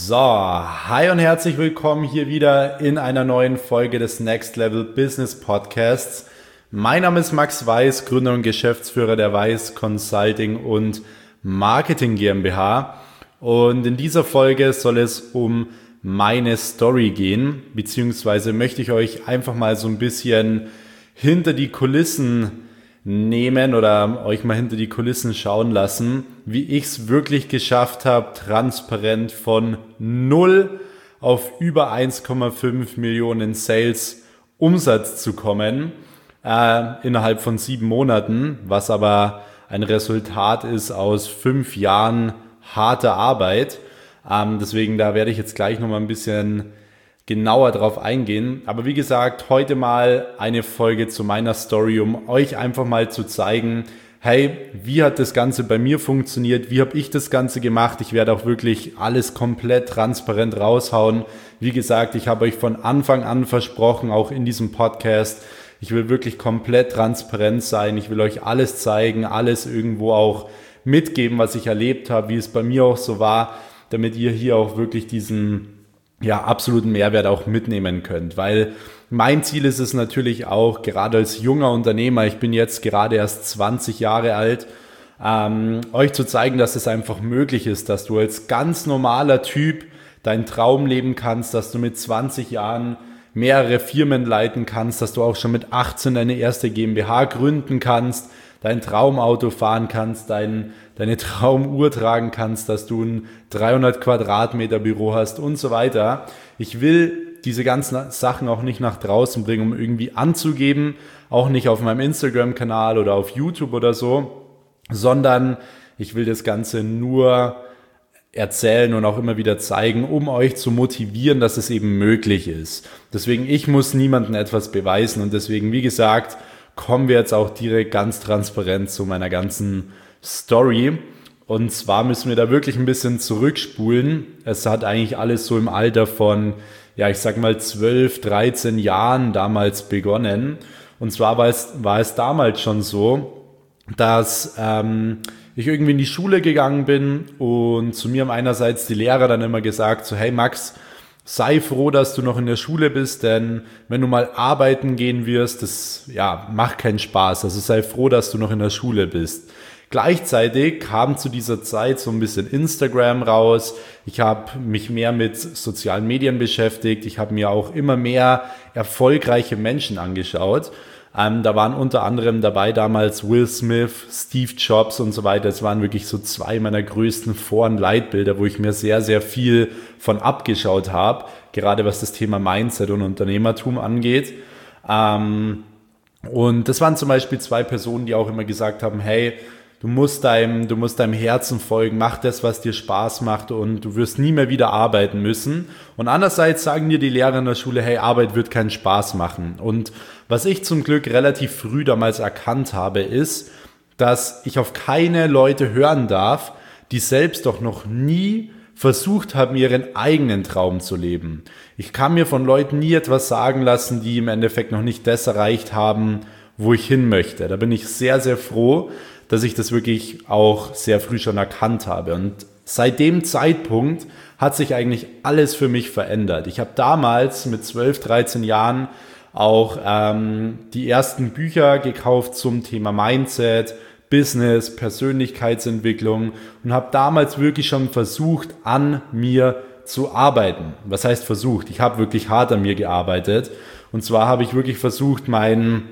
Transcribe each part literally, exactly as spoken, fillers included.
So, hi und herzlich willkommen hier wieder in einer neuen Folge des Next Level Business Podcasts. Mein Name ist Max Weiß, Gründer und Geschäftsführer der Weiß Consulting und Marketing GmbH. Und in dieser Folge soll es um meine Story gehen, beziehungsweise möchte ich euch einfach mal so ein bisschen hinter die Kulissen nehmen oder euch mal hinter die Kulissen schauen lassen, wie ich es wirklich geschafft habe, transparent von null auf über eins Komma fünf Millionen Sales Umsatz zu kommen, äh, innerhalb von sieben Monaten, was aber ein Resultat ist aus fünf Jahren harter Arbeit. Ähm, deswegen, da werde ich jetzt gleich nochmal ein bisschen genauer drauf eingehen. Aber wie gesagt, heute mal eine Folge zu meiner Story, um euch einfach mal zu zeigen, hey, wie hat das Ganze bei mir funktioniert? Wie habe ich das Ganze gemacht? Ich werde auch wirklich alles komplett transparent raushauen. Wie gesagt, ich habe euch von Anfang an versprochen, auch in diesem Podcast, ich will wirklich komplett transparent sein. Ich will euch alles zeigen, alles irgendwo auch mitgeben, was ich erlebt habe, wie es bei mir auch so war, damit ihr hier auch wirklich diesen ja, absoluten Mehrwert auch mitnehmen könnt, weil mein Ziel ist es natürlich auch, gerade als junger Unternehmer, ich bin jetzt gerade erst zwanzig Jahre alt, ähm, euch zu zeigen, dass es einfach möglich ist, dass du als ganz normaler Typ deinen Traum leben kannst, dass du mit zwanzig Jahren mehrere Firmen leiten kannst, dass du auch schon mit achtzehn deine erste GmbH gründen kannst, dein Traumauto fahren kannst, dein, deine Traumuhr tragen kannst, dass du ein dreihundert Quadratmeter Büro hast und so weiter. Ich will diese ganzen Sachen auch nicht nach draußen bringen, um irgendwie anzugeben, auch nicht auf meinem Instagram-Kanal oder auf YouTube oder so, sondern ich will das Ganze nur erzählen und auch immer wieder zeigen, um euch zu motivieren, dass es eben möglich ist. Deswegen, ich muss niemandem etwas beweisen und deswegen, wie gesagt, kommen wir jetzt auch direkt ganz transparent zu meiner ganzen Story. Und zwar müssen wir da wirklich ein bisschen zurückspulen. Es hat eigentlich alles so im Alter von, ja, ich sag mal zwölf, dreizehn Jahren damals begonnen. Und zwar war es, war es damals schon so, dass ähm, ich irgendwie in die Schule gegangen bin und zu mir haben einerseits die Lehrer dann immer gesagt, so hey Max, sei froh, dass du noch in der Schule bist, denn wenn du mal arbeiten gehen wirst, das ja, macht keinen Spaß. Also sei froh, dass du noch in der Schule bist. Gleichzeitig kam zu dieser Zeit so ein bisschen Instagram raus. Ich habe mich mehr mit sozialen Medien beschäftigt. Ich habe mir auch immer mehr erfolgreiche Menschen angeschaut. Ähm, da waren unter anderem dabei damals Will Smith, Steve Jobs und so weiter. Das waren wirklich so zwei meiner größten Vor- und Leitbilder, wo ich mir sehr, sehr viel von abgeschaut habe, gerade was das Thema Mindset und Unternehmertum angeht. Ähm, und das waren zum Beispiel zwei Personen, die auch immer gesagt haben, hey, du musst deinem, du musst deinem Herzen folgen, mach das, was dir Spaß macht und du wirst nie mehr wieder arbeiten müssen. Und andererseits sagen dir die Lehrer in der Schule, hey, Arbeit wird keinen Spaß machen. Und was ich zum Glück relativ früh damals erkannt habe, ist, dass ich auf keine Leute hören darf, die selbst doch noch nie versucht haben, ihren eigenen Traum zu leben. Ich kann mir von Leuten nie etwas sagen lassen, die im Endeffekt noch nicht das erreicht haben, wo ich hin möchte. Da bin ich sehr, sehr froh, dass ich das wirklich auch sehr früh schon erkannt habe. Und seit dem Zeitpunkt hat sich eigentlich alles für mich verändert. Ich habe damals mit zwölf, dreizehn Jahren auch ähm, die ersten Bücher gekauft zum Thema Mindset, Business, Persönlichkeitsentwicklung und habe damals wirklich schon versucht, an mir zu arbeiten. Was heißt versucht? Ich habe wirklich hart an mir gearbeitet. Und zwar habe ich wirklich versucht, meinen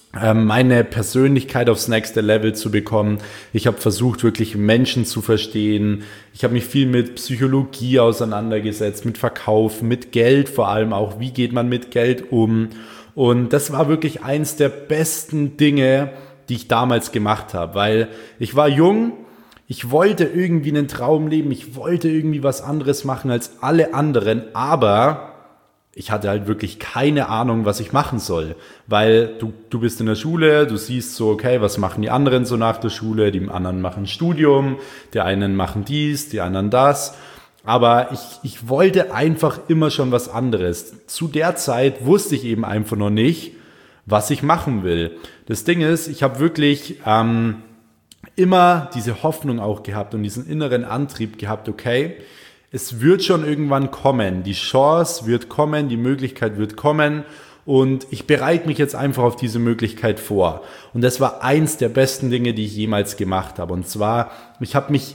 meine Persönlichkeit aufs nächste Level zu bekommen. Ich habe versucht, wirklich Menschen zu verstehen. Ich habe mich viel mit Psychologie auseinandergesetzt, mit Verkauf, mit Geld vor allem auch. Wie geht man mit Geld um? Und das war wirklich eins der besten Dinge, die ich damals gemacht habe, weil ich war jung, ich wollte irgendwie einen Traum leben, ich wollte irgendwie was anderes machen als alle anderen, aber ich hatte halt wirklich keine Ahnung, was ich machen soll, weil du, du bist in der Schule, du siehst so, okay, was machen die anderen so nach der Schule, die anderen machen Studium, die einen machen dies, die anderen das, aber ich, ich wollte einfach immer schon was anderes. Zu der Zeit wusste ich eben einfach noch nicht, was ich machen will. Das Ding ist, ich habe wirklich ähm, immer diese Hoffnung auch gehabt und diesen inneren Antrieb gehabt, okay, es wird schon irgendwann kommen. Die Chance wird kommen, die Möglichkeit wird kommen. Und ich bereite mich jetzt einfach auf diese Möglichkeit vor. Und das war eins der besten Dinge, die ich jemals gemacht habe. Und zwar, ich habe mich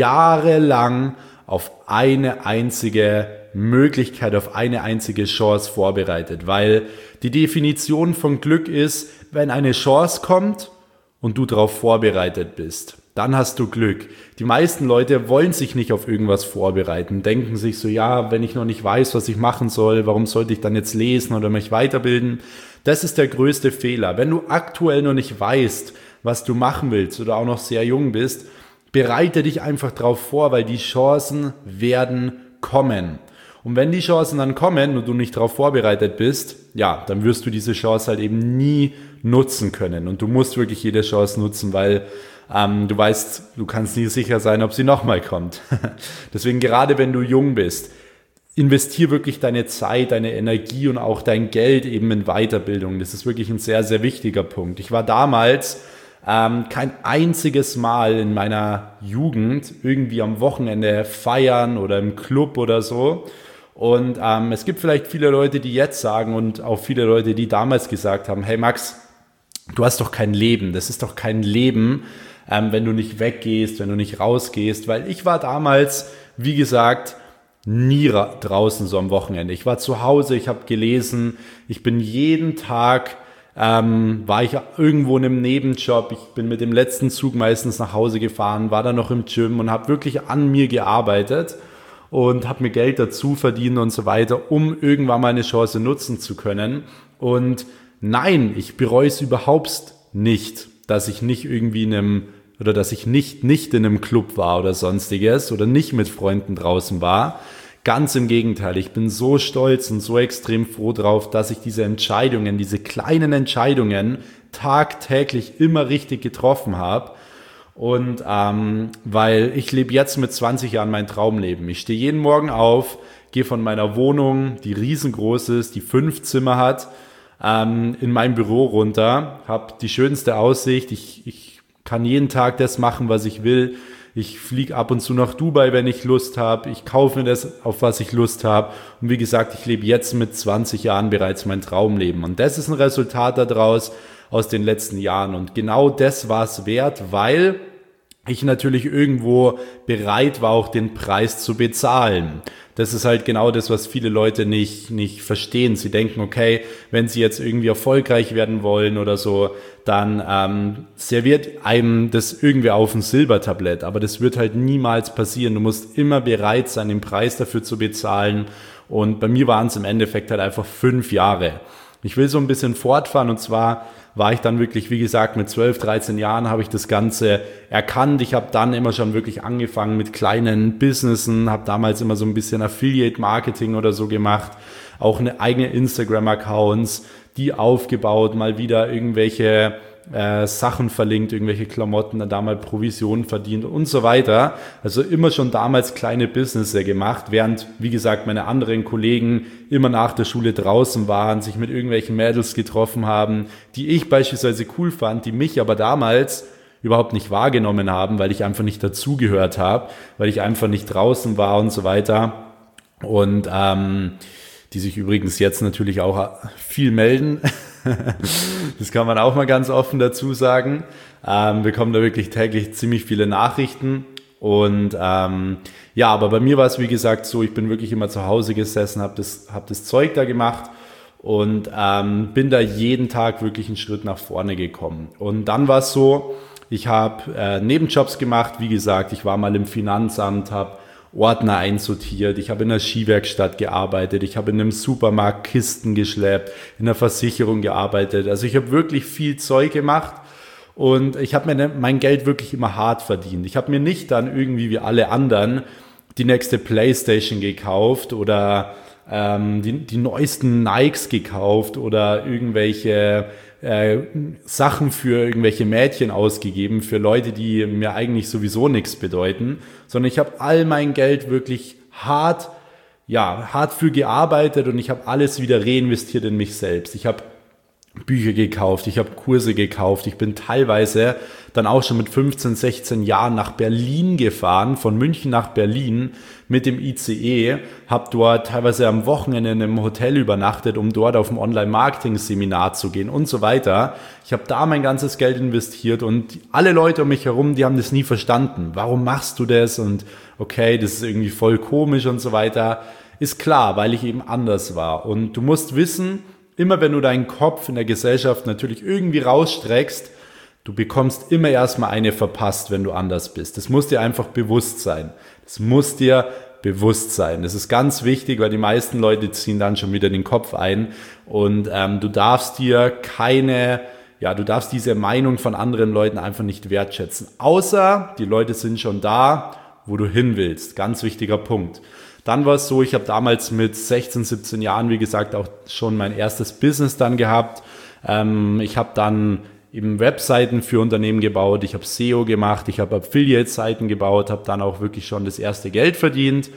jahrelang auf eine einzige Möglichkeit, auf eine einzige Chance vorbereitet. Weil die Definition von Glück ist, wenn eine Chance kommt und du darauf vorbereitet bist. Dann hast du Glück. Die meisten Leute wollen sich nicht auf irgendwas vorbereiten, denken sich so, ja, wenn ich noch nicht weiß, was ich machen soll, warum sollte ich dann jetzt lesen oder mich weiterbilden? Das ist der größte Fehler. Wenn du aktuell noch nicht weißt, was du machen willst oder auch noch sehr jung bist, bereite dich einfach darauf vor, weil die Chancen werden kommen. Und wenn die Chancen dann kommen und du nicht darauf vorbereitet bist, ja, dann wirst du diese Chance halt eben nie nutzen können. Und du musst wirklich jede Chance nutzen, weil ähm, du weißt, du kannst nie sicher sein, ob sie nochmal kommt. Deswegen, gerade wenn du jung bist, investier wirklich deine Zeit, deine Energie und auch dein Geld eben in Weiterbildung. Das ist wirklich ein sehr, sehr wichtiger Punkt. Ich war damals ähm, kein einziges Mal in meiner Jugend irgendwie am Wochenende feiern oder im Club oder so. Und ähm, es gibt vielleicht viele Leute, die jetzt sagen und auch viele Leute, die damals gesagt haben, hey Max, du hast doch kein Leben, das ist doch kein Leben, ähm, wenn du nicht weggehst, wenn du nicht rausgehst, weil ich war damals, wie gesagt, nie ra- draußen so am Wochenende. Ich war zu Hause, ich habe gelesen, ich bin jeden Tag, ähm, war ich irgendwo in einem Nebenjob, ich bin mit dem letzten Zug meistens nach Hause gefahren, war dann noch im Gym und habe wirklich an mir gearbeitet und habe mir Geld dazu verdient und so weiter, um irgendwann mal eine Chance nutzen zu können. Und nein, ich bereue es überhaupt nicht, dass ich nicht irgendwie in einem oder dass ich nicht nicht in einem Club war oder sonstiges oder nicht mit Freunden draußen war. Ganz im Gegenteil, ich bin so stolz und so extrem froh drauf, dass ich diese Entscheidungen, diese kleinen Entscheidungen tagtäglich immer richtig getroffen habe. Und ähm, weil ich lebe jetzt mit zwanzig Jahren mein Traumleben. Ich stehe jeden Morgen auf, gehe von meiner Wohnung, die riesengroß ist, die fünf Zimmer hat, ähm, in mein Büro runter, habe die schönste Aussicht. Ich, ich kann jeden Tag das machen, was ich will. Ich fliege ab und zu nach Dubai, wenn ich Lust habe. Ich kaufe mir das, auf was ich Lust habe. Und wie gesagt, ich lebe jetzt mit zwanzig Jahren bereits mein Traumleben. Und das ist ein Resultat daraus, aus den letzten Jahren. Und genau das war es wert, weil ich natürlich irgendwo bereit war, auch den Preis zu bezahlen. Das ist halt genau das, was viele Leute nicht, nicht verstehen. Sie denken, okay, wenn sie jetzt irgendwie erfolgreich werden wollen oder so, dann ähm, serviert einem das irgendwie auf ein Silbertablett. Aber das wird halt niemals passieren. Du musst immer bereit sein, den Preis dafür zu bezahlen. Und bei mir waren es im Endeffekt halt einfach fünf Jahre. Ich will so ein bisschen fortfahren, und zwar war ich dann wirklich, wie gesagt, mit zwölf, dreizehn Jahren habe ich das Ganze erkannt. Ich habe dann immer schon wirklich angefangen mit kleinen Businessen, habe damals immer so ein bisschen Affiliate-Marketing oder so gemacht, auch eine eigene Instagram-Accounts, die aufgebaut, mal wieder irgendwelche äh, Sachen verlinkt, irgendwelche Klamotten, dann da mal Provisionen verdient und so weiter. Also immer schon damals kleine Businesses gemacht, während, wie gesagt, meine anderen Kollegen immer nach der Schule draußen waren, sich mit irgendwelchen Mädels getroffen haben, die ich beispielsweise cool fand, die mich aber damals überhaupt nicht wahrgenommen haben, weil ich einfach nicht dazugehört habe, weil ich einfach nicht draußen war und so weiter. Und ähm, die sich übrigens jetzt natürlich auch viel melden. Das kann man auch mal ganz offen dazu sagen. Ähm, wir bekommen da wirklich täglich ziemlich viele Nachrichten. Und ähm, ja, aber bei mir war es wie gesagt so, ich bin wirklich immer zu Hause gesessen, habe das, hab das Zeug da gemacht und ähm, bin da jeden Tag wirklich einen Schritt nach vorne gekommen. Und dann war es so, ich habe äh, Nebenjobs gemacht, wie gesagt, ich war mal im Finanzamt, habe Ordner einsortiert, ich habe in einer Skiwerkstatt gearbeitet, ich habe in einem Supermarkt Kisten geschleppt, in einer Versicherung gearbeitet. Also ich habe wirklich viel Zeug gemacht und ich habe mir mein Geld wirklich immer hart verdient. Ich habe mir nicht dann irgendwie wie alle anderen die nächste Playstation gekauft oder ähm, die, die neuesten Nikes gekauft oder irgendwelche äh, Sachen für irgendwelche Mädchen ausgegeben, für Leute, die mir eigentlich sowieso nichts bedeuten, sondern ich habe all mein Geld wirklich hart, ja, hart für gearbeitet und ich habe alles wieder reinvestiert in mich selbst. Ich habe Bücher gekauft, ich habe Kurse gekauft, ich bin teilweise dann auch schon mit fünfzehn, sechzehn Jahren nach Berlin gefahren, von München nach Berlin mit dem I C E, habe dort teilweise am Wochenende in einem Hotel übernachtet, um dort auf ein Online-Marketing-Seminar zu gehen und so weiter. Ich habe da mein ganzes Geld investiert und alle Leute um mich herum, die haben das nie verstanden. Warum machst du das? Und okay, das ist irgendwie voll komisch und so weiter. Ist klar, weil ich eben anders war. Und du musst wissen, immer wenn du deinen Kopf in der Gesellschaft natürlich irgendwie rausstreckst, du bekommst immer erstmal eine verpasst, wenn du anders bist. Das muss dir einfach bewusst sein. Das muss dir bewusst sein. Das ist ganz wichtig, weil die meisten Leute ziehen dann schon wieder den Kopf ein und ähm, du darfst dir keine, ja, du darfst diese Meinung von anderen Leuten einfach nicht wertschätzen. Außer die Leute sind schon da, wo du hin willst. Ganz wichtiger Punkt. Dann war es so, ich habe damals mit sechzehn, siebzehn Jahren, wie gesagt, auch schon mein erstes Business dann gehabt. Ähm, ich habe dann eben Webseiten für Unternehmen gebaut, ich habe S E O gemacht, ich habe Affiliate-Seiten gebaut, habe dann auch wirklich schon das erste Geld verdient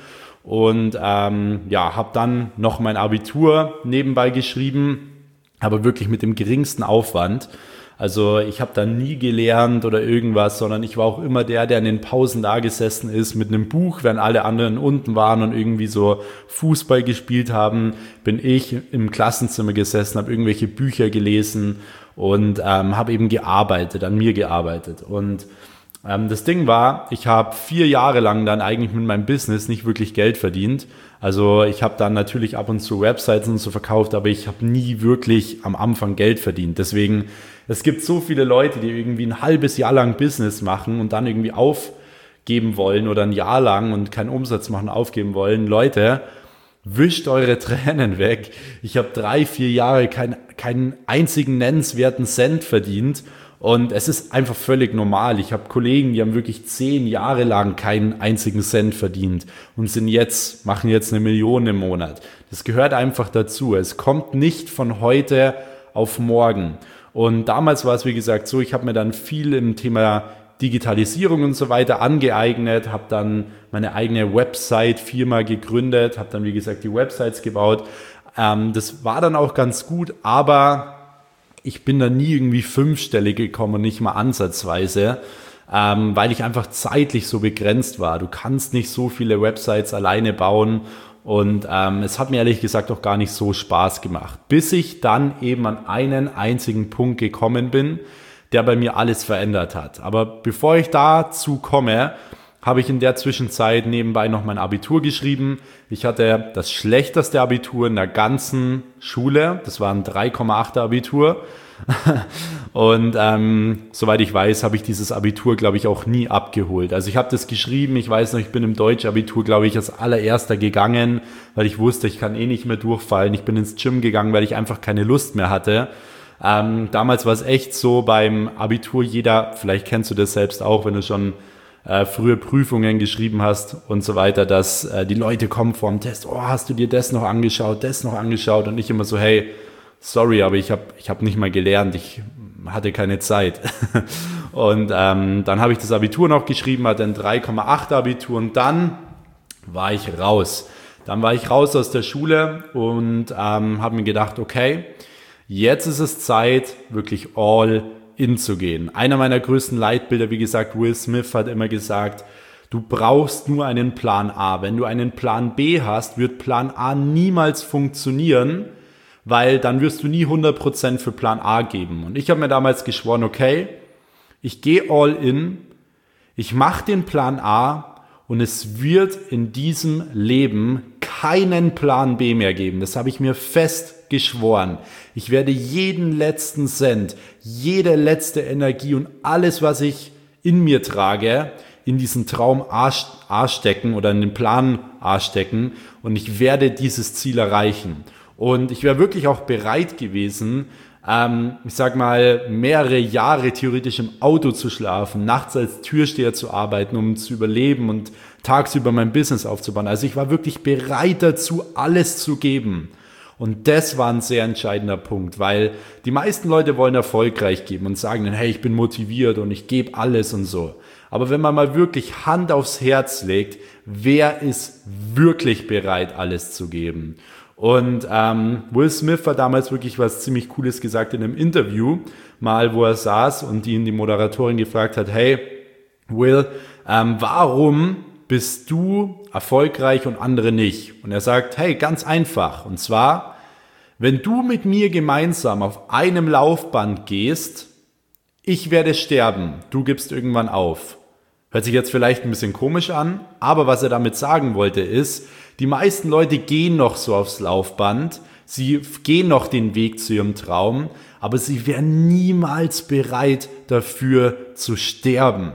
und ähm, ja, habe dann noch mein Abitur nebenbei geschrieben, aber wirklich mit dem geringsten Aufwand. Also ich habe da nie gelernt oder irgendwas, sondern ich war auch immer der, der in den Pausen da gesessen ist mit einem Buch, während alle anderen unten waren und irgendwie so Fußball gespielt haben, bin ich im Klassenzimmer gesessen, habe irgendwelche Bücher gelesen und ähm, habe eben gearbeitet, an mir gearbeitet. Und ähm, das Ding war, ich habe vier Jahre lang dann eigentlich mit meinem Business nicht wirklich Geld verdient. Also ich habe dann natürlich ab und zu Websites und so verkauft, aber ich habe nie wirklich am Anfang Geld verdient. Deswegen, es gibt so viele Leute, die irgendwie ein halbes Jahr lang Business machen und dann irgendwie aufgeben wollen oder ein Jahr lang und keinen Umsatz machen, aufgeben wollen. Leute, wischt eure Tränen weg. Ich habe drei, vier Jahre kein, keinen einzigen nennenswerten Cent verdient. Und es ist einfach völlig normal. Ich habe Kollegen, die haben wirklich zehn Jahre lang keinen einzigen Cent verdient und sind jetzt, machen jetzt eine Million im Monat. Das gehört einfach dazu. Es kommt nicht von heute auf morgen. Und damals war es, wie gesagt, so, ich habe mir dann viel im Thema Digitalisierung und so weiter angeeignet, habe dann meine eigene Website-Firma gegründet, habe dann, wie gesagt, die Websites gebaut. Ähm, das war dann auch ganz gut, aber ich bin da nie irgendwie fünfstellig gekommen, nicht mal ansatzweise, ähm, weil ich einfach zeitlich so begrenzt war. Du kannst nicht so viele Websites alleine bauen und ähm, es hat mir ehrlich gesagt auch gar nicht so Spaß gemacht, bis ich dann eben an einen einzigen Punkt gekommen bin, der bei mir alles verändert hat. Aber bevor ich dazu komme, habe ich in der Zwischenzeit nebenbei noch mein Abitur geschrieben. Ich hatte das schlechteste Abitur in der ganzen Schule. Das war ein drei Komma acht Abitur. Und ähm, soweit ich weiß, habe ich dieses Abitur, glaube ich, auch nie abgeholt. Also ich habe das geschrieben. Ich weiß noch, ich bin im Deutschabitur, glaube ich, als allererster gegangen, weil ich wusste, ich kann eh nicht mehr durchfallen. Ich bin ins Gym gegangen, weil ich einfach keine Lust mehr hatte. Ähm, damals war es echt so beim Abitur, jeder, vielleicht kennst du das selbst auch, wenn du schon äh, frühe Prüfungen geschrieben hast und so weiter, dass äh, die Leute kommen vor dem Test, oh, hast du dir das noch angeschaut, das noch angeschaut und ich immer so, hey, sorry, aber ich habe ich hab nicht mal gelernt, ich hatte keine Zeit. Und ähm, dann habe ich das Abitur noch geschrieben, hatte ein drei Komma acht Abitur und dann war ich raus. Dann war ich raus aus der Schule und ähm, habe mir gedacht, okay, jetzt ist es Zeit, wirklich all in zu gehen. Einer meiner größten Leitbilder, wie gesagt, Will Smith hat immer gesagt, du brauchst nur einen Plan A. Wenn du einen Plan B hast, wird Plan A niemals funktionieren, weil dann wirst du nie hundert Prozent für Plan A geben. Und ich habe mir damals geschworen, okay, ich gehe all in, ich mache den Plan A und es wird in diesem Leben keinen Plan B mehr geben. Das habe ich mir fest geschworen. Ich werde jeden letzten Cent, jede letzte Energie und alles, was ich in mir trage, in diesen Traum A, A stecken oder in den Plan A stecken und ich werde dieses Ziel erreichen. Und ich wäre wirklich auch bereit gewesen, ähm, ich sag mal, mehrere Jahre theoretisch im Auto zu schlafen, nachts als Türsteher zu arbeiten, um zu überleben und tagsüber mein Business aufzubauen. Also ich war wirklich bereit dazu, alles zu geben. Und das war ein sehr entscheidender Punkt, weil die meisten Leute wollen erfolgreich geben und sagen dann, hey, ich bin motiviert und ich gebe alles und so. Aber wenn man mal wirklich Hand aufs Herz legt, wer ist wirklich bereit, alles zu geben? Und ähm, Will Smith hat damals wirklich was ziemlich Cooles gesagt in einem Interview, mal wo er saß und ihn die Moderatorin gefragt hat, hey Will, ähm, warum bist du erfolgreich und andere nicht? Und er sagt, hey, ganz einfach. Und zwar, wenn du mit mir gemeinsam auf einem Laufband gehst, ich werde sterben, du gibst irgendwann auf. Hört sich jetzt vielleicht ein bisschen komisch an, aber was er damit sagen wollte ist, die meisten Leute gehen noch so aufs Laufband, sie gehen noch den Weg zu ihrem Traum, aber sie wären niemals bereit dafür zu sterben.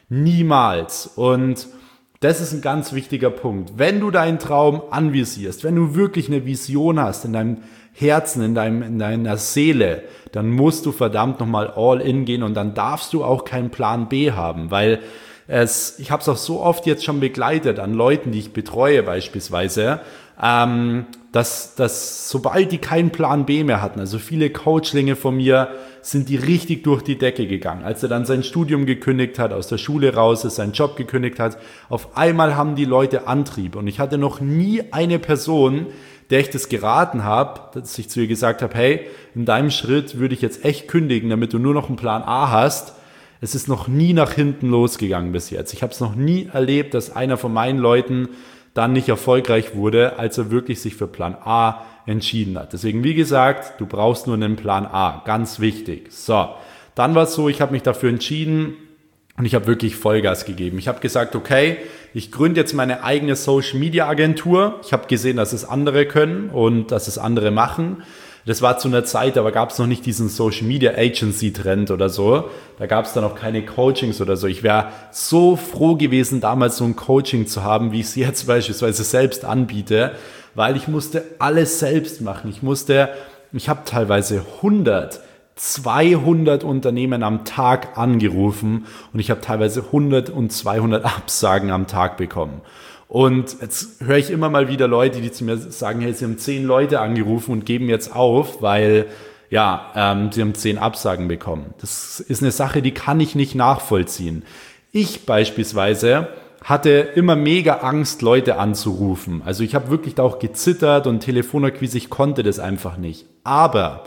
Niemals. Und das ist ein ganz wichtiger Punkt. Wenn du deinen Traum anvisierst, wenn du wirklich eine Vision hast in deinem Herzen, in, deinem, in deiner Seele, dann musst du verdammt nochmal all in gehen und dann darfst du auch keinen Plan B haben, weil es, ich habe es auch so oft jetzt schon begleitet an Leuten, die ich betreue beispielsweise, ähm, dass, dass sobald die keinen Plan B mehr hatten, also viele Coachlinge von mir, sind die richtig durch die Decke gegangen. Als er dann sein Studium gekündigt hat, aus der Schule raus ist, seinen Job gekündigt hat, auf einmal haben die Leute Antrieb. Und ich hatte noch nie eine Person, der ich das geraten habe, dass ich zu ihr gesagt habe, hey, in deinem Schritt würde ich jetzt echt kündigen, damit du nur noch einen Plan A hast. Es ist noch nie nach hinten losgegangen bis jetzt. Ich habe es noch nie erlebt, dass einer von meinen Leuten dann nicht erfolgreich wurde, als er wirklich sich für Plan A entschieden hat. Deswegen, wie gesagt, du brauchst nur einen Plan A. Ganz wichtig. So, dann war es so, ich habe mich dafür entschieden und ich habe wirklich Vollgas gegeben. Ich habe gesagt, okay, ich gründe jetzt meine eigene Social-Media-Agentur. Ich habe gesehen, dass es andere können und dass es andere machen. Das war zu einer Zeit, aber gab es noch nicht diesen Social-Media-Agency-Trend oder so. Da gab es dann auch keine Coachings oder so. Ich wäre so froh gewesen, damals so ein Coaching zu haben, wie ich es jetzt beispielsweise selbst anbiete, weil ich musste alles selbst machen. Ich musste, ich habe teilweise hundert, zweihundert Unternehmen am Tag angerufen und ich habe teilweise hundert und zweihundert Absagen am Tag bekommen. Und jetzt höre ich immer mal wieder Leute, die zu mir sagen, hey, sie haben zehn Leute angerufen und geben jetzt auf, weil ja, ähm, sie haben zehn Absagen bekommen. Das ist eine Sache, die kann ich nicht nachvollziehen. Ich beispielsweise hatte immer mega Angst, Leute anzurufen. Also ich habe wirklich da auch gezittert und Telefonakquise, ich konnte das einfach nicht. Aber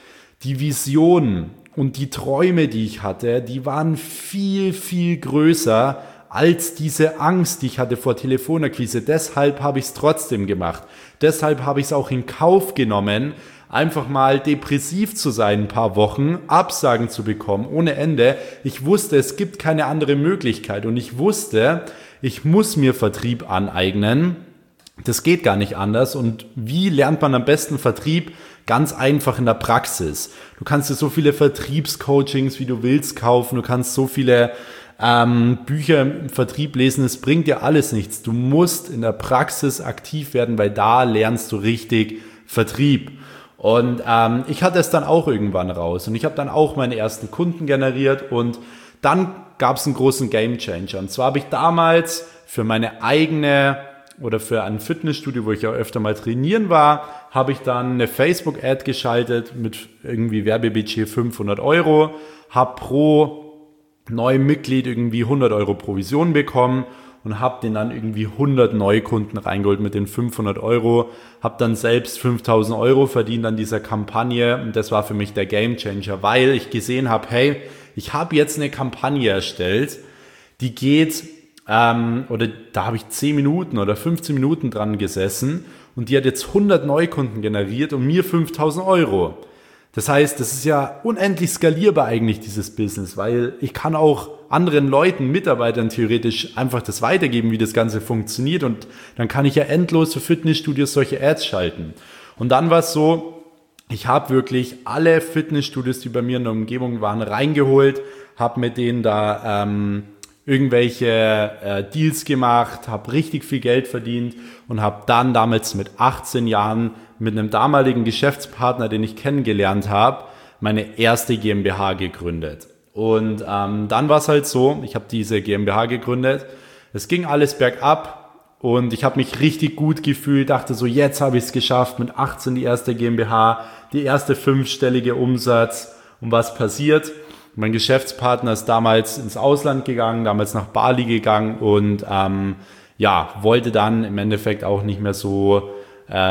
die Visionen und die Träume, die ich hatte, die waren viel, viel größer als diese Angst, die ich hatte vor Telefonakquise. Deshalb habe ich es trotzdem gemacht. Deshalb habe ich es auch in Kauf genommen, einfach mal depressiv zu sein, ein paar Wochen, Absagen zu bekommen, ohne Ende. Ich wusste, es gibt keine andere Möglichkeit und ich wusste, ich muss mir Vertrieb aneignen. Das geht gar nicht anders. Und wie lernt man am besten Vertrieb? Ganz einfach in der Praxis. Du kannst dir so viele Vertriebscoachings, wie du willst, kaufen. Du kannst so viele ähm, Bücher im Vertrieb lesen. Es bringt dir alles nichts. Du musst in der Praxis aktiv werden, weil da lernst du richtig Vertrieb. Und ähm, ich hatte es dann auch irgendwann raus. Und ich habe dann auch meine ersten Kunden generiert. Und dann gab es einen großen Gamechanger. Und zwar habe ich damals für meine eigene oder für ein Fitnessstudio, wo ich ja öfter mal trainieren war, habe ich dann eine Facebook-Ad geschaltet mit irgendwie Werbebudget fünfhundert Euro, habe pro neuem Mitglied irgendwie hundert Euro Provision bekommen und habe den dann irgendwie hundert Neukunden reingeholt mit den fünfhundert Euro, habe dann selbst fünftausend Euro verdient an dieser Kampagne und das war für mich der Gamechanger, weil ich gesehen habe, hey, ich habe jetzt eine Kampagne erstellt, die geht Ähm, oder da habe ich zehn Minuten oder fünfzehn Minuten dran gesessen und die hat jetzt hundert Neukunden generiert und mir fünftausend Euro. Das heißt, das ist ja unendlich skalierbar eigentlich, dieses Business, weil ich kann auch anderen Leuten, Mitarbeitern theoretisch einfach das weitergeben, wie das Ganze funktioniert und dann kann ich ja endlos für Fitnessstudios solche Ads schalten. Und dann war es so, ich habe wirklich alle Fitnessstudios, die bei mir in der Umgebung waren, reingeholt, habe mit denen da ähm, irgendwelche äh, Deals gemacht, habe richtig viel Geld verdient und habe dann damals mit achtzehn Jahren mit einem damaligen Geschäftspartner, den ich kennengelernt habe, meine erste GmbH gegründet. Und ähm, dann war es halt so, ich habe diese GmbH gegründet, es ging alles bergab und ich habe mich richtig gut gefühlt, dachte so, jetzt habe ich es geschafft, mit achtzehn die erste GmbH, die erste fünfstellige Umsatz. Und was passiert? Mein Geschäftspartner ist damals ins Ausland gegangen, damals nach Bali gegangen und ähm, ja, wollte dann im Endeffekt auch nicht mehr so äh,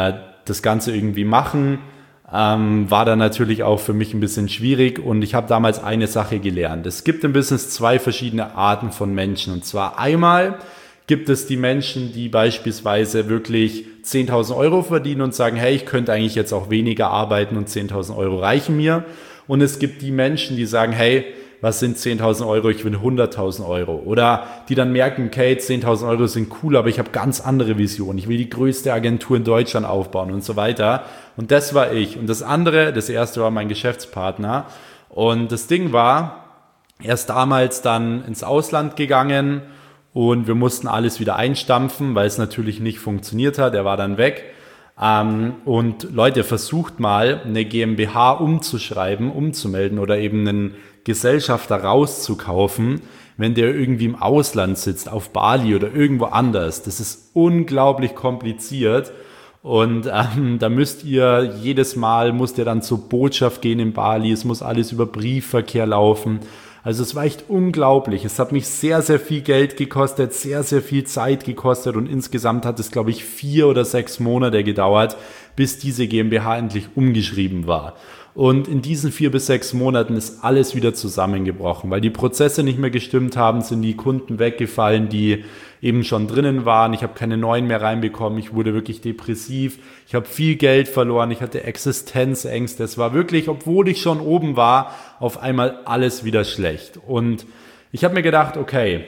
das Ganze irgendwie machen. Ähm, war dann natürlich auch für mich ein bisschen schwierig und ich habe damals eine Sache gelernt. Es gibt im Business zwei verschiedene Arten von Menschen und zwar einmal gibt es die Menschen, die beispielsweise wirklich zehntausend Euro verdienen und sagen, hey, ich könnte eigentlich jetzt auch weniger arbeiten und zehntausend Euro reichen mir. Und es gibt die Menschen, die sagen, hey, was sind zehntausend Euro, ich will hunderttausend Euro. Oder die dann merken, okay, zehntausend Euro sind cool, aber ich habe ganz andere Visionen. Ich will die größte Agentur in Deutschland aufbauen und so weiter. Und das war ich. Und das andere, das erste war mein Geschäftspartner. Und das Ding war, er ist damals dann ins Ausland gegangen und wir mussten alles wieder einstampfen, weil es natürlich nicht funktioniert hat. Er war dann weg. Ähm, und Leute, versucht mal, eine GmbH umzuschreiben, umzumelden oder eben einen Gesellschafter rauszukaufen, wenn der irgendwie im Ausland sitzt, auf Bali oder irgendwo anders. Das ist unglaublich kompliziert und ähm, da müsst ihr jedes Mal, müsst ihr dann zur Botschaft gehen in Bali, es muss alles über Briefverkehr laufen. Also es war echt unglaublich. Es hat mich sehr, sehr viel Geld gekostet, sehr, sehr viel Zeit gekostet und insgesamt hat es, glaube ich, vier oder sechs Monate gedauert, bis diese GmbH endlich umgeschrieben war. Und in diesen vier bis sechs Monaten ist alles wieder zusammengebrochen, weil die Prozesse nicht mehr gestimmt haben, sind die Kunden weggefallen, die eben schon drinnen waren. Ich habe keine neuen mehr reinbekommen, ich wurde wirklich depressiv, ich habe viel Geld verloren, ich hatte Existenzängste. Es war wirklich, obwohl ich schon oben war, auf einmal alles wieder schlecht. Und ich habe mir gedacht, okay,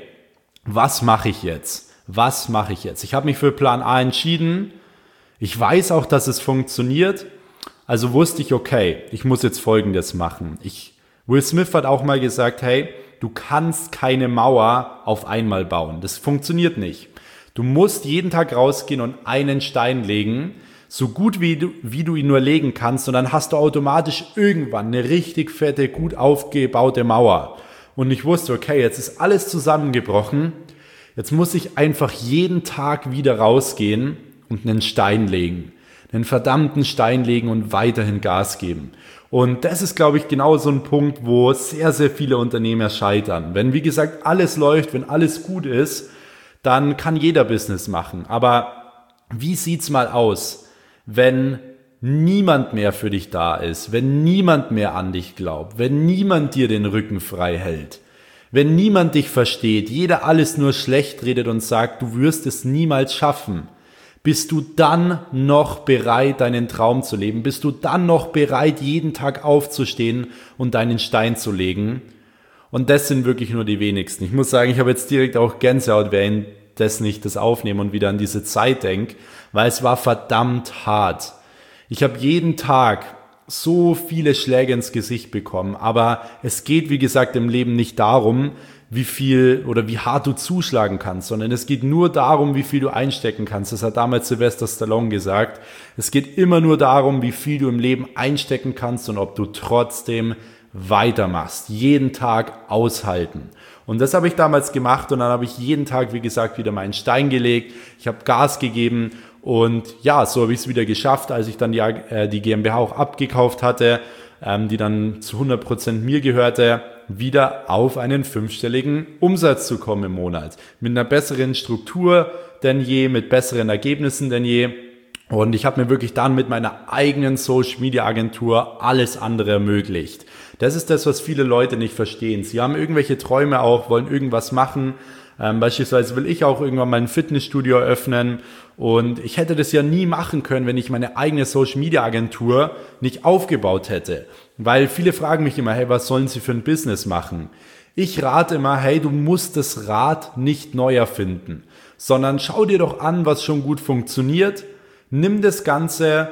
was mache ich jetzt? Was mache ich jetzt? Ich habe mich für Plan A entschieden. Ich weiß auch, dass es funktioniert. Also wusste ich, okay, ich muss jetzt Folgendes machen. Ich, Will Smith hat auch mal gesagt, hey, du kannst keine Mauer auf einmal bauen. Das funktioniert nicht. Du musst jeden Tag rausgehen und einen Stein legen, so gut wie du, wie du ihn nur legen kannst. Und dann hast du automatisch irgendwann eine richtig fette, gut aufgebaute Mauer. Und ich wusste, okay, jetzt ist alles zusammengebrochen. Jetzt muss ich einfach jeden Tag wieder rausgehen und einen Stein legen. einen verdammten Stein legen und weiterhin Gas geben. Und das ist, glaube ich, genau so ein Punkt, wo sehr, sehr viele Unternehmer scheitern. Wenn, wie gesagt, alles läuft, wenn alles gut ist, dann kann jeder Business machen. Aber wie sieht's mal aus, wenn niemand mehr für dich da ist, wenn niemand mehr an dich glaubt, wenn niemand dir den Rücken frei hält, wenn niemand dich versteht, jeder alles nur schlecht redet und sagt, du wirst es niemals schaffen? Bist du dann noch bereit, deinen Traum zu leben? Bist du dann noch bereit, jeden Tag aufzustehen und deinen Stein zu legen? Und das sind wirklich nur die wenigsten. Ich muss sagen, ich habe jetzt direkt auch Gänsehaut, während das nicht das aufnehme und wieder an diese Zeit denke, weil es war verdammt hart. Ich habe jeden Tag so viele Schläge ins Gesicht bekommen, aber es geht, wie gesagt, im Leben nicht darum, wie viel oder wie hart du zuschlagen kannst, sondern es geht nur darum, wie viel du einstecken kannst. Das hat damals Sylvester Stallone gesagt. Es geht immer nur darum, wie viel du im Leben einstecken kannst und ob du trotzdem weitermachst. Jeden Tag aushalten. Und das habe ich damals gemacht und dann habe ich jeden Tag, wie gesagt, wieder meinen Stein gelegt. Ich habe Gas gegeben und ja, so habe ich es wieder geschafft, als ich dann die, äh, die GmbH auch abgekauft hatte, ähm, die dann zu hundert Prozent mir gehörte, wieder auf einen fünfstelligen Umsatz zu kommen im Monat. Mit einer besseren Struktur denn je, mit besseren Ergebnissen denn je. Und ich habe mir wirklich dann mit meiner eigenen Social Media Agentur alles andere ermöglicht. Das ist das, was viele Leute nicht verstehen. Sie haben irgendwelche Träume auch, wollen irgendwas machen. Ähm, beispielsweise will ich auch irgendwann mal ein Fitnessstudio eröffnen. Und ich hätte das ja nie machen können, wenn ich meine eigene Social Media Agentur nicht aufgebaut hätte. Weil viele fragen mich immer, hey, was sollen sie für ein Business machen? Ich rate immer, hey, du musst das Rad nicht neu erfinden, sondern schau dir doch an, was schon gut funktioniert. Nimm das Ganze,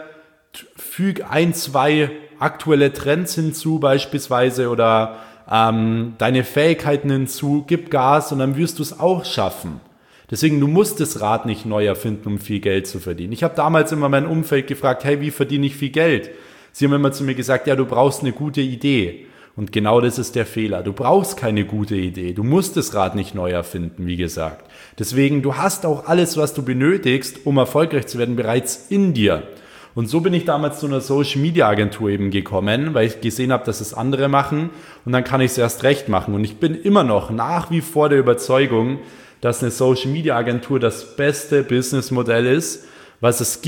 füg ein, zwei aktuelle Trends hinzu beispielsweise oder ähm, deine Fähigkeiten hinzu, gib Gas und dann wirst du es auch schaffen. Deswegen, du musst das Rad nicht neu erfinden, um viel Geld zu verdienen. Ich habe damals immer mein Umfeld gefragt, hey, wie verdiene ich viel Geld? Sie haben immer zu mir gesagt, ja, du brauchst eine gute Idee. Und genau das ist der Fehler. Du brauchst keine gute Idee. Du musst das Rad nicht neu erfinden, wie gesagt. Deswegen, du hast auch alles, was du benötigst, um erfolgreich zu werden, bereits in dir. Und so bin ich damals zu einer Social Media Agentur eben gekommen, weil ich gesehen habe, dass es andere machen und dann kann ich es erst recht machen. Und ich bin immer noch nach wie vor der Überzeugung, dass eine Social Media Agentur das beste Businessmodell ist, was es gibt.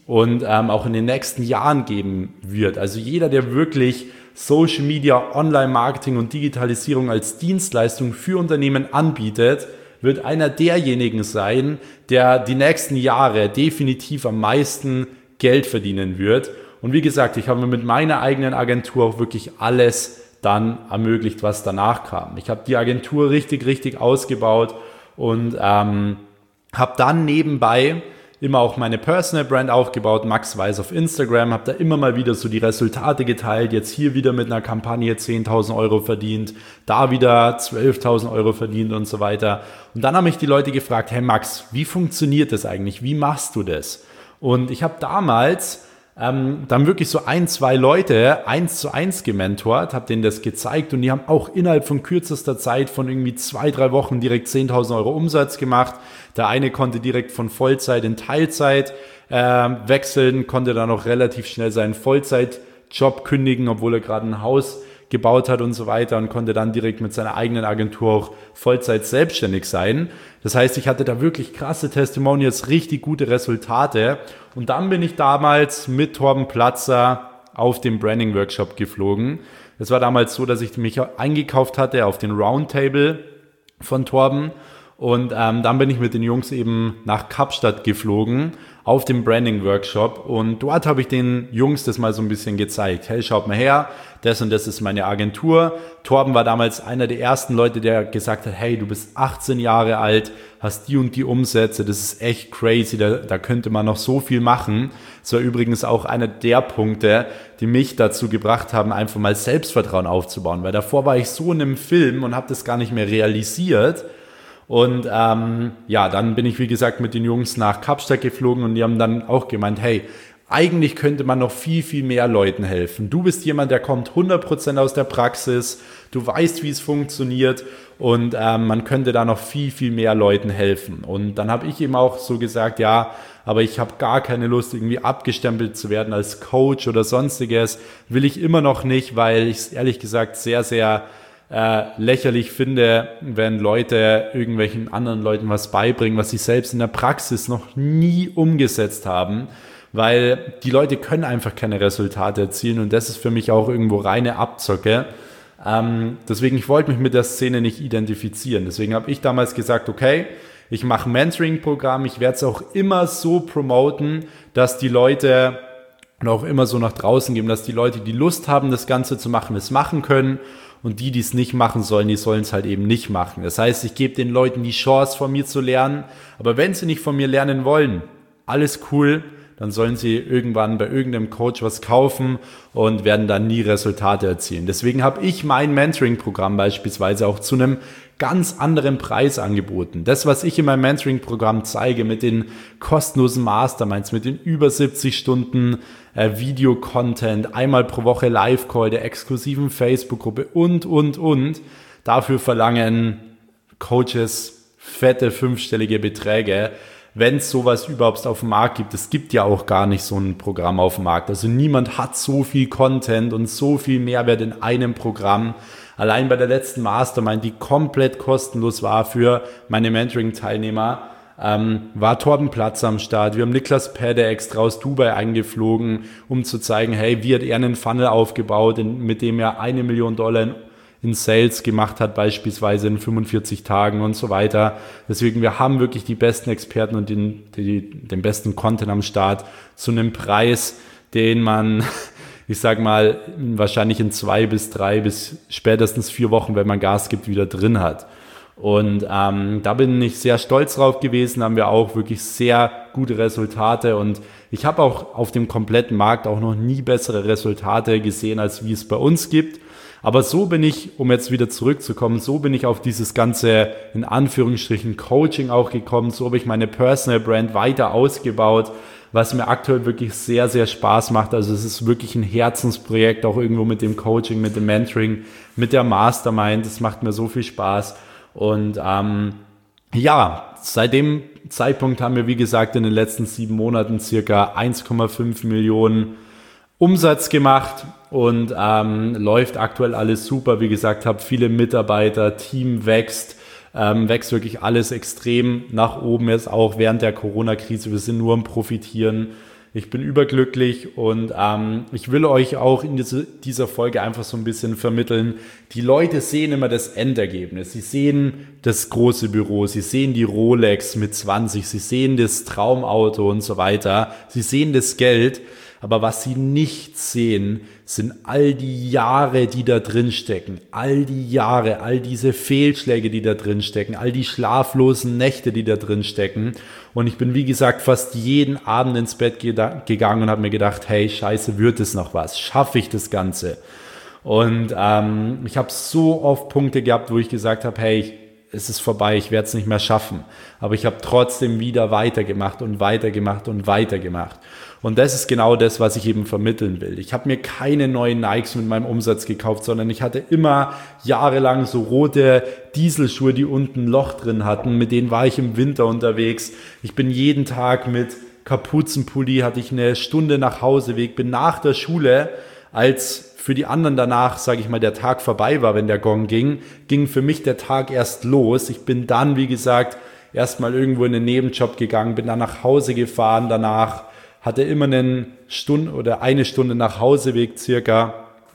und ähm, auch in den nächsten Jahren geben wird. Also jeder, der wirklich Social Media, Online-Marketing und Digitalisierung als Dienstleistung für Unternehmen anbietet, wird einer derjenigen sein, der die nächsten Jahre definitiv am meisten Geld verdienen wird. Und wie gesagt, ich habe mit meiner eigenen Agentur auch wirklich alles dann ermöglicht, was danach kam. Ich habe die Agentur richtig, richtig ausgebaut und ähm, habe dann nebenbei immer auch meine Personal Brand aufgebaut, Max Weiß auf Instagram, habe da immer mal wieder so die Resultate geteilt, jetzt hier wieder mit einer Kampagne zehntausend Euro verdient, da wieder zwölftausend Euro verdient und so weiter. Und dann haben mich die Leute gefragt, hey Max, wie funktioniert das eigentlich? Wie machst du das? Und ich habe damals ähm, dann wirklich so ein, zwei Leute eins zu eins gementort, habe denen das gezeigt und die haben auch innerhalb von kürzester Zeit von irgendwie zwei, drei Wochen direkt zehntausend Euro Umsatz gemacht. Der eine konnte direkt von Vollzeit in Teilzeit äh, wechseln, konnte dann auch relativ schnell seinen Vollzeitjob kündigen, obwohl er gerade ein Haus gebaut hat und so weiter und konnte dann direkt mit seiner eigenen Agentur auch Vollzeit selbstständig sein. Das heißt, ich hatte da wirklich krasse Testimonials, richtig gute Resultate und dann bin ich damals mit Torben Platzer auf den Branding Workshop geflogen. Es war damals so, dass ich mich eingekauft hatte auf den Roundtable von Torben und ähm, dann bin ich mit den Jungs eben nach Kapstadt geflogen auf dem Branding Workshop und dort habe ich den Jungs das mal so ein bisschen gezeigt. Hey, schaut mal her, das und das ist meine Agentur. Torben war damals einer der ersten Leute, der gesagt hat, hey, du bist achtzehn Jahre alt, hast die und die Umsätze, das ist echt crazy, da, da könnte man noch so viel machen. Das war übrigens auch einer der Punkte, die mich dazu gebracht haben, einfach mal Selbstvertrauen aufzubauen, weil davor war ich so in einem Film und habe das gar nicht mehr realisiert. Und ähm, ja, dann bin ich, wie gesagt, mit den Jungs nach Kapstadt geflogen und die haben dann auch gemeint, hey, eigentlich könnte man noch viel, viel mehr Leuten helfen. Du bist jemand, der kommt hundert Prozent aus der Praxis, du weißt, wie es funktioniert und ähm, man könnte da noch viel, viel mehr Leuten helfen. Und dann habe ich eben auch so gesagt, ja, aber ich habe gar keine Lust, irgendwie abgestempelt zu werden als Coach oder sonstiges. Will ich immer noch nicht, weil ich es ehrlich gesagt sehr, sehr Äh, lächerlich finde, wenn Leute irgendwelchen anderen Leuten was beibringen, was sie selbst in der Praxis noch nie umgesetzt haben, weil die Leute können einfach keine Resultate erzielen und das ist für mich auch irgendwo reine Abzocke. Ähm, deswegen, ich wollte mich mit der Szene nicht identifizieren. Deswegen habe ich damals gesagt, okay, ich mache ein Mentoring-Programm, ich werde es auch immer so promoten, dass die Leute und auch immer so nach draußen geben, dass die Leute, die Lust haben, das Ganze zu machen, es machen können. Und die, die es nicht machen sollen, die sollen es halt eben nicht machen. Das heißt, ich gebe den Leuten die Chance, von mir zu lernen. Aber wenn sie nicht von mir lernen wollen, alles cool, dann sollen sie irgendwann bei irgendeinem Coach was kaufen und werden dann nie Resultate erzielen. Deswegen habe ich mein Mentoring-Programm beispielsweise auch zu einem ganz anderen Preis angeboten. Das, was ich in meinem Mentoring-Programm zeige, mit den kostenlosen Masterminds, mit den über siebzig Stunden äh, Video-Content, einmal pro Woche Live-Call, der exklusiven Facebook-Gruppe und, und, und, dafür verlangen Coaches fette fünfstellige Beträge, wenn es sowas überhaupt auf dem Markt gibt. Es gibt ja auch gar nicht so ein Programm auf dem Markt. Also niemand hat so viel Content und so viel Mehrwert in einem Programm. Allein bei der letzten Mastermind, die komplett kostenlos war für meine Mentoring-Teilnehmer, ähm, war Torben Platzer am Start. Wir haben Niklas Pedde extra aus Dubai eingeflogen, um zu zeigen, hey, wie hat er einen Funnel aufgebaut, in, mit dem er eine Million Dollar in, in Sales gemacht hat, beispielsweise in fünfundvierzig Tagen und so weiter. Deswegen, wir haben wirklich die besten Experten und den, die, den besten Content am Start zu einem Preis, den man... ich sag mal, wahrscheinlich in zwei bis drei bis spätestens vier Wochen, wenn man Gas gibt, wieder drin hat. Und ähm, da bin ich sehr stolz drauf gewesen, haben wir auch wirklich sehr gute Resultate und ich habe auch auf dem kompletten Markt auch noch nie bessere Resultate gesehen, als wie es bei uns gibt. Aber so bin ich, um jetzt wieder zurückzukommen, so bin ich auf dieses ganze, in Anführungsstrichen, Coaching auch gekommen. So habe ich meine Personal Brand weiter ausgebaut, was mir aktuell wirklich sehr, sehr Spaß macht. Also es ist wirklich ein Herzensprojekt, auch irgendwo mit dem Coaching, mit dem Mentoring, mit der Mastermind. Das macht mir so viel Spaß. Und ähm, ja, seit dem Zeitpunkt haben wir, wie gesagt, in den letzten sieben Monaten circa eins Komma fünf Millionen Umsatz gemacht und ähm, läuft aktuell alles super. Wie gesagt, habe viele Mitarbeiter, Team wächst. Ähm, wächst wirklich alles extrem nach oben jetzt auch während der Corona-Krise. Wir sind nur am Profitieren. Ich bin überglücklich und ähm, ich will euch auch in diese, dieser Folge einfach so ein bisschen vermitteln. Die Leute sehen immer das Endergebnis. Sie sehen das große Büro, sie sehen die Rolex mit zwanzig, sie sehen das Traumauto und so weiter. Sie sehen das Geld, aber was sie nicht sehen, sind all die Jahre, die da drin stecken. All die Jahre, all diese Fehlschläge, die da drin stecken, all die schlaflosen Nächte, die da drin stecken. Und ich bin, wie gesagt, fast jeden Abend ins Bett geda- gegangen und habe mir gedacht, hey, scheiße, wird es noch was? Schaffe ich das Ganze? Und ähm, ich habe so oft Punkte gehabt, wo ich gesagt habe, hey, ich, es ist vorbei, ich werde es nicht mehr schaffen. Aber ich habe trotzdem wieder weitergemacht und weitergemacht und weitergemacht. Und das ist genau das, was ich eben vermitteln will. Ich habe mir keine neuen Nikes mit meinem Umsatz gekauft, sondern ich hatte immer jahrelang so rote Dieselschuhe, die unten ein Loch drin hatten. Mit denen war ich im Winter unterwegs. Ich bin jeden Tag mit Kapuzenpulli, hatte ich eine Stunde nach Hauseweg, bin nach der Schule, als für die anderen danach, sage ich mal, der Tag vorbei war, wenn der Gong ging, ging für mich der Tag erst los. Ich bin dann, wie gesagt, erstmal irgendwo in einen Nebenjob gegangen, bin dann nach Hause gefahren danach, hatte immer eine Stunde oder eine Stunde nach Hauseweg circa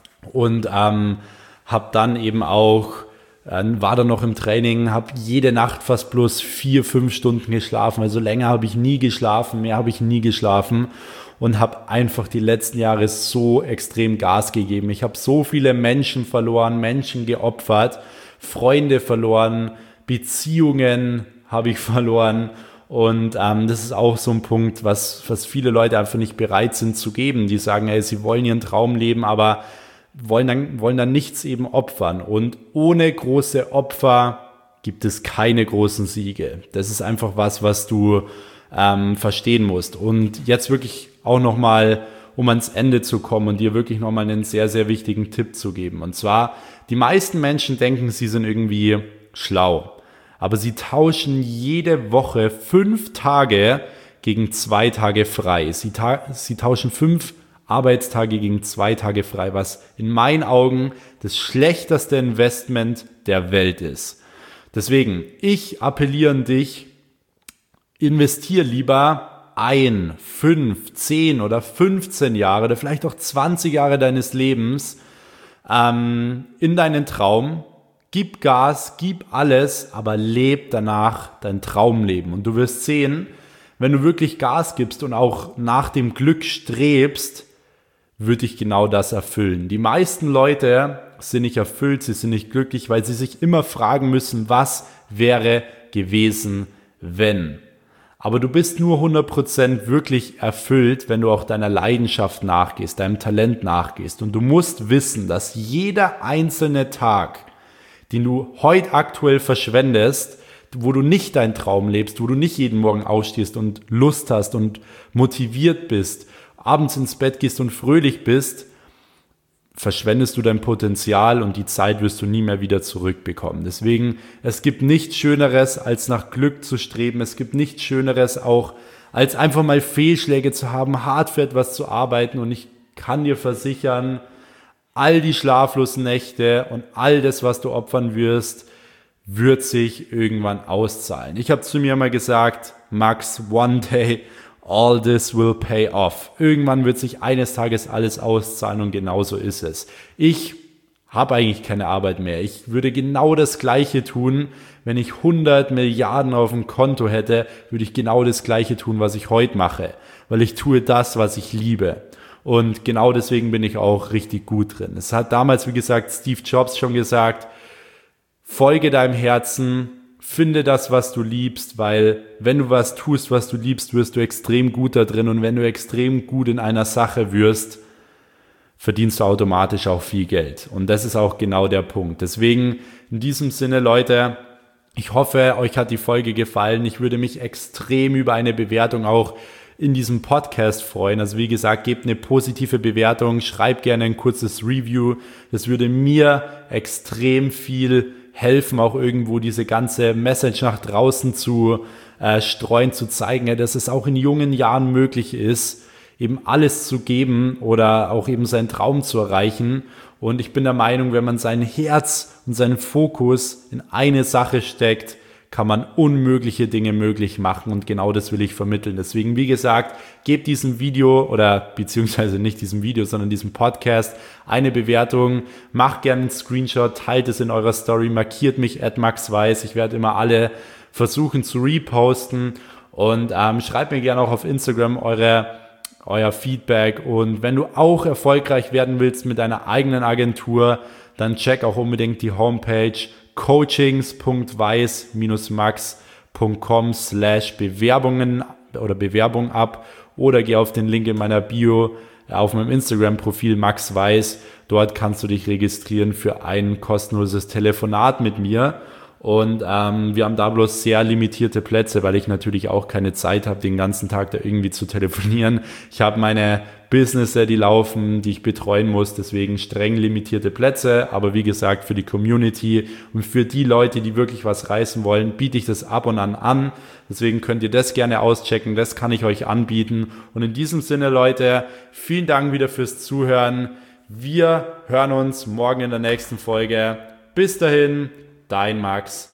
und ähm, habe dann eben auch, äh, war dann noch im Training, habe jede Nacht fast bloß vier, fünf Stunden geschlafen. Also länger habe ich nie geschlafen, mehr habe ich nie geschlafen und habe einfach die letzten Jahre so extrem Gas gegeben. Ich habe so viele Menschen verloren, Menschen geopfert, Freunde verloren, Beziehungen habe ich verloren. Und ähm, das ist auch so ein Punkt, was, was viele Leute einfach nicht bereit sind zu geben. Die sagen, hey, sie wollen ihren Traum leben, aber wollen dann, wollen dann nichts eben opfern. Und ohne große Opfer gibt es keine großen Siege. Das ist einfach was, was du ähm, verstehen musst. Und jetzt wirklich auch nochmal, um ans Ende zu kommen und dir wirklich nochmal einen sehr, sehr wichtigen Tipp zu geben. Und zwar, die meisten Menschen denken, sie sind irgendwie schlau. Aber sie tauschen jede Woche fünf Tage gegen zwei Tage frei. Sie, ta- sie tauschen fünf Arbeitstage gegen zwei Tage frei, was in meinen Augen das schlechteste Investment der Welt ist. Deswegen, ich appelliere an dich, investier lieber ein, fünf, zehn oder fünfzehn Jahre oder vielleicht auch zwanzig Jahre deines Lebens ähm, in deinen Traum. Gib Gas, gib alles, aber leb danach dein Traumleben. Und du wirst sehen, wenn du wirklich Gas gibst und auch nach dem Glück strebst, wird dich genau das erfüllen. Die meisten Leute sind nicht erfüllt, sie sind nicht glücklich, weil sie sich immer fragen müssen, was wäre gewesen, wenn. Aber du bist nur hundert Prozent wirklich erfüllt, wenn du auch deiner Leidenschaft nachgehst, deinem Talent nachgehst. Und du musst wissen, dass jeder einzelne Tag, den du heute aktuell verschwendest, wo du nicht deinen Traum lebst, wo du nicht jeden Morgen aufstehst und Lust hast und motiviert bist, abends ins Bett gehst und fröhlich bist, verschwendest du dein Potenzial und die Zeit wirst du nie mehr wieder zurückbekommen. Deswegen, es gibt nichts Schöneres, als nach Glück zu streben. Es gibt nichts Schöneres auch, als einfach mal Fehlschläge zu haben, hart für etwas zu arbeiten. Und ich kann dir versichern, all die schlaflosen Nächte und all das, was du opfern wirst, wird sich irgendwann auszahlen. Ich habe zu mir mal gesagt, Max, one day all this will pay off. Irgendwann wird sich eines Tages alles auszahlen und genauso ist es. Ich habe eigentlich keine Arbeit mehr. Ich würde genau das Gleiche tun, wenn ich hundert Milliarden auf dem Konto hätte, würde ich genau das Gleiche tun, was ich heute mache, weil ich tue das, was ich liebe. Und genau deswegen bin ich auch richtig gut drin. Es hat damals, wie gesagt, Steve Jobs schon gesagt, folge deinem Herzen, finde das, was du liebst, weil wenn du was tust, was du liebst, wirst du extrem gut da drin. Und wenn du extrem gut in einer Sache wirst, verdienst du automatisch auch viel Geld. Und das ist auch genau der Punkt. Deswegen in diesem Sinne, Leute, ich hoffe, euch hat die Folge gefallen. Ich würde mich extrem über eine Bewertung auch in diesem Podcast freuen. Also wie gesagt, gebt eine positive Bewertung, schreibt gerne ein kurzes Review. Das würde mir extrem viel helfen, auch irgendwo diese ganze Message nach draußen zu äh, streuen, zu zeigen, ja, dass es auch in jungen Jahren möglich ist, eben alles zu geben oder auch eben seinen Traum zu erreichen. Und ich bin der Meinung, wenn man sein Herz und seinen Fokus in eine Sache steckt, kann man unmögliche Dinge möglich machen und genau das will ich vermitteln. Deswegen, wie gesagt, gebt diesem Video oder beziehungsweise nicht diesem Video, sondern diesem Podcast eine Bewertung, macht gerne einen Screenshot, teilt es in eurer Story, markiert mich at maxweiss. Ich werde immer alle versuchen zu reposten und ähm, schreibt mir gerne auch auf Instagram eure euer Feedback und wenn du auch erfolgreich werden willst mit deiner eigenen Agentur, dann check auch unbedingt die Homepage coachings punkt weiss max punkt com slash Bewerbungen oder Bewerbung ab oder geh auf den Link in meiner Bio auf meinem Instagram-Profil Max Weiss. Dort kannst du dich registrieren für ein kostenloses Telefonat mit mir. Und ähm, wir haben da bloß sehr limitierte Plätze, weil ich natürlich auch keine Zeit habe, den ganzen Tag da irgendwie zu telefonieren. Ich habe meine Businesses, die laufen, die ich betreuen muss, deswegen streng limitierte Plätze. Aber wie gesagt, für die Community und für die Leute, die wirklich was reißen wollen, biete ich das ab und an an. Deswegen könnt ihr das gerne auschecken, das kann ich euch anbieten. Und in diesem Sinne, Leute, vielen Dank wieder fürs Zuhören. Wir hören uns morgen in der nächsten Folge. Bis dahin. Dein Max.